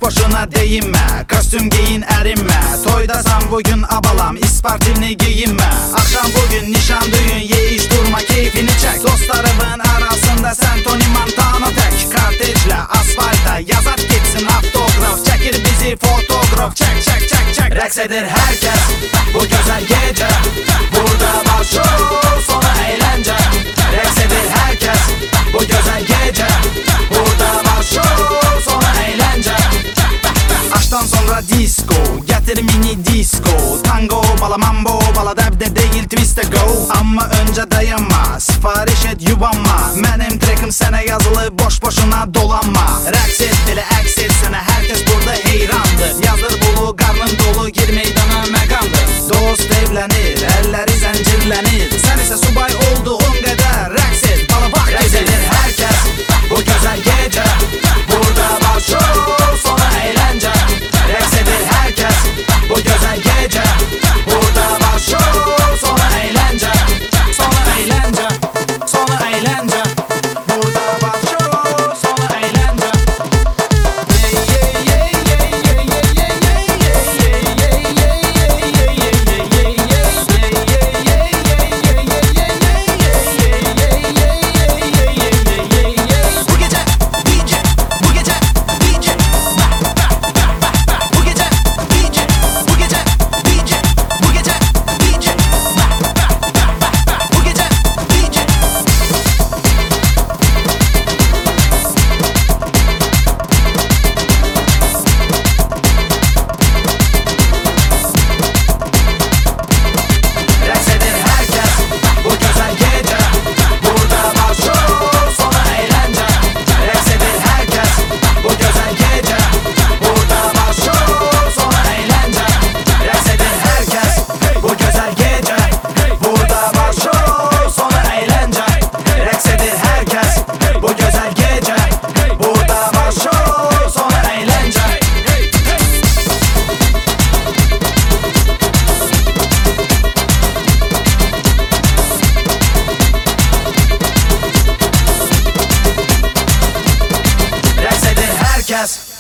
boşuna deyinme. Kostüm giyin erinme. Toydasan bugün abalam, ispartilini giyinme. Akşam bugün nişan düğün, ye iç durma, keyfini çek. Dostlarımın arasında sen Tony Montana tek. Kartejle asfalta yazat gitsin автограф. Çekir bizi fotoğraf, çek çek çek çek. Reks edir herkes bu güzel gece. Burada var show, sonra eğlence. Reks edir herkes bu güzel gece. Burada var show, sonra eğlence. Aşktan sonra disco, getir mini disco. Tango, bala mambo, bala debde değil twiste go. Ama önce dayanma, sipariş et yubanma. Benim trekim sana yazılı, boş boşuna dolanma. Reks et bile eks et sana, herkes burada heyrandır. Yazdır bulu, karnın dolu, gir meydana mekandır. Dost evlenir, elleri zincirlenir. Sen ise subay olduğun kadar reks et, bala bak gezilir herkes bu güzel gece. Burada var show, sonra eğlence. Reks edir herkes bu güzel gece. Burada var show, sonra eğlence. Sonra eğlence, sonra eğlence. Burada var show, sonra eğlence. Bu gece DJ, bu gece DJ. Bu gece DJ, bu gece DJ. Bu gece DJ. Bu gece DJ. Reks edir herkes bu güzel gece. Burada var show, sonra eğlence. Reks edir herkes bu güzel gece. Burada var show, sonra eğlence. Reks edir herkes bu güzel gece. Burada var show, sonra eğlence. Reks edir herkes bu güzel gece. Burada var show, sonra eğlence. Reks edir herkes